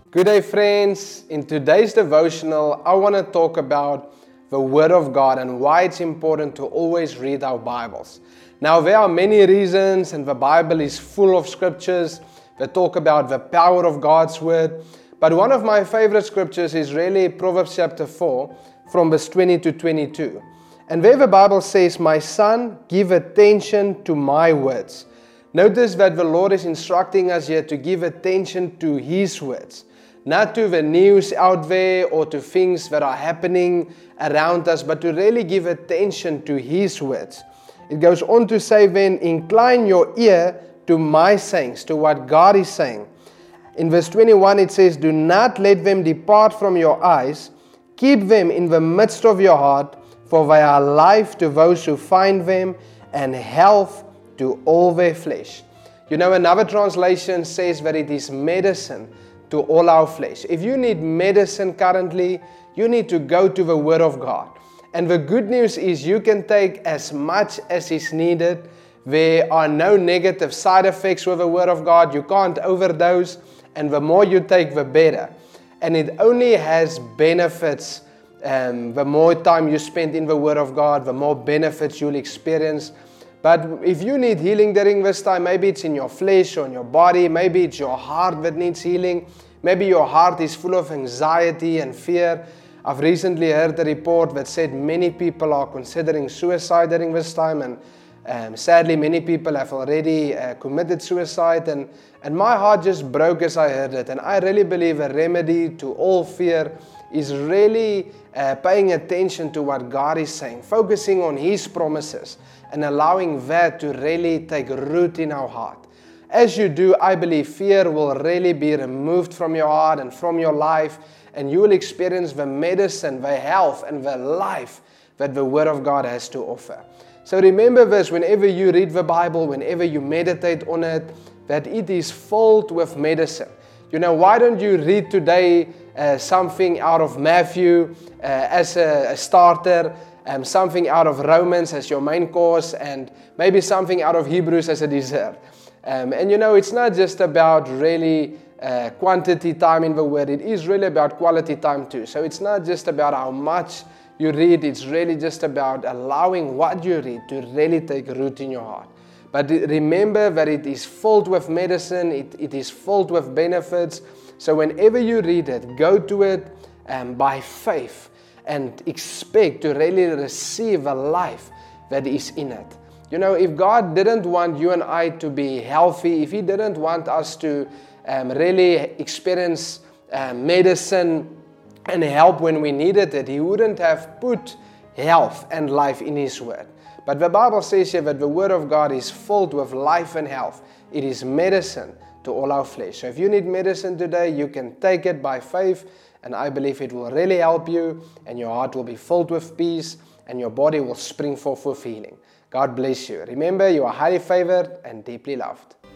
Good day, friends. In today's devotional, I want to talk about the Word of God and why it's important to always read our Bibles. Now, there are many reasons, and the Bible is full of scriptures that talk about the power of God's Word. But one of my favorite scriptures is really Proverbs chapter 4, from verse 20 to 22. And there the Bible says, "My son, give attention to my words." Notice that the Lord is instructing us here to give attention to His words. Not to the news out there or to things that are happening around us, but to really give attention to His words. It goes on to say then, "Incline your ear to my sayings," to what God is saying. In verse 21 it says, "Do not let them depart from your eyes. Keep them in the midst of your heart, for they are life to those who find them and health to all their flesh." You know, another translation says that it is medicine to all our flesh. If you need medicine currently, you need to go to the Word of God. And the good news is you can take as much as is needed. There are no negative side effects with the Word of God. You can't overdose, and the more you take, the better. And it only has benefits. The more time you spend in the Word of God, the more benefits you'll experience. But if you need healing during this time, maybe it's in your flesh or in your body, maybe it's your heart that needs healing, maybe your heart is full of anxiety and fear. I've recently heard a report that said many people are considering suicide during this time, and sadly many people have already committed suicide, and my heart just broke as I heard it. And I really believe a remedy to all fear is really paying attention to what God is saying, focusing on His promises, and allowing that to really take root in our heart. As you do, I believe fear will really be removed from your heart and from your life, and you will experience the medicine, the health, and the life that the Word of God has to offer. So remember this, whenever you read the Bible, whenever you meditate on it, that it is filled with medicine. You know, why don't you read today something out of Matthew as a starter, something out of Romans as your main course, and maybe something out of Hebrews as a dessert. And you know, it's not just about really quantity time in the Word, it is really about quality time too. So it's not just about how much you read, it's really just about allowing what you read to really take root in your heart. But remember that it is filled with medicine, it is filled with benefits. So whenever you read it, go to it by faith and expect to really receive a life that is in it. You know, if God didn't want you and I to be healthy, if He didn't want us to really experience medicine and help when we needed it, He wouldn't have put health and life in His Word. But the Bible says here that the Word of God is filled with life and health. It is medicine to all our flesh. So if you need medicine today, you can take it by faith, and I believe it will really help you, and your heart will be filled with peace, and your body will spring forth with healing. God bless you. Remember, you are highly favored and deeply loved.